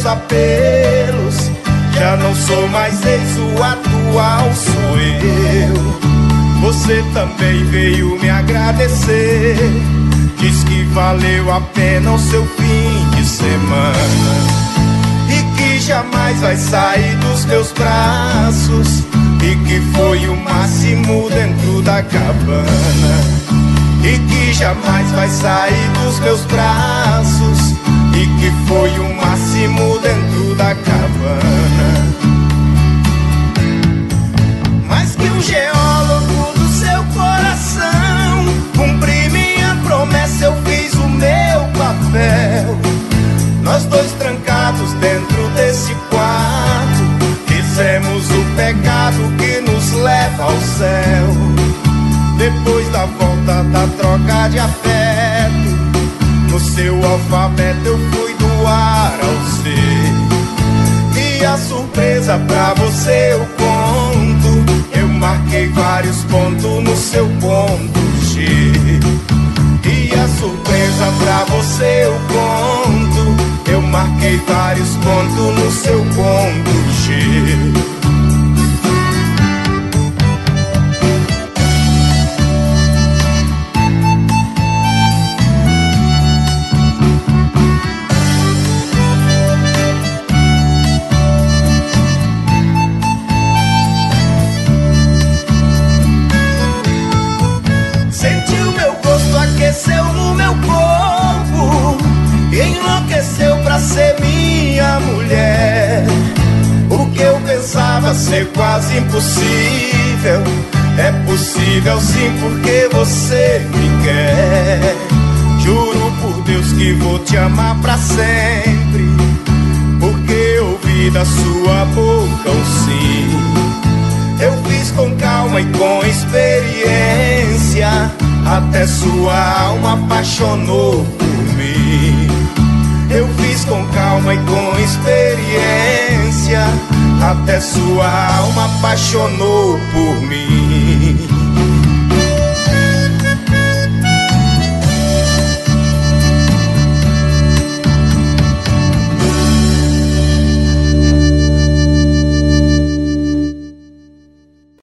apelos. Já não sou mais ex, o atual sou eu. Você também veio me agradecer, diz que valeu a pena o seu fim de semana e que jamais vai sair dos meus braços, e que foi o máximo dentro da cabana, e que jamais vai sair dos meus braços, e que foi o máximo dentro da cabana. Mas que um geólogo do seu coração, cumpri minha promessa, eu fiz o meu papel. Nós dois trancados dentro desse quarto, fizemos o pecado que nos leva ao céu. Depois da volta da troca de afeto, no seu alfabeto eu fui do A ao C. E a surpresa pra você eu conto, eu marquei vários pontos no seu ponto G. E a surpresa pra você eu conto, eu marquei vários pontos no seu ponto G. Aqueceu no meu corpo, enlouqueceu pra ser minha mulher. O que eu pensava ser quase impossível, é possível sim porque você me quer. Juro por Deus que vou te amar pra sempre, porque ouvi da sua boca um sim. Eu fiz com calma e com experiência, até sua alma apaixonou por mim. Eu fiz com calma e com experiência, até sua alma apaixonou por mim.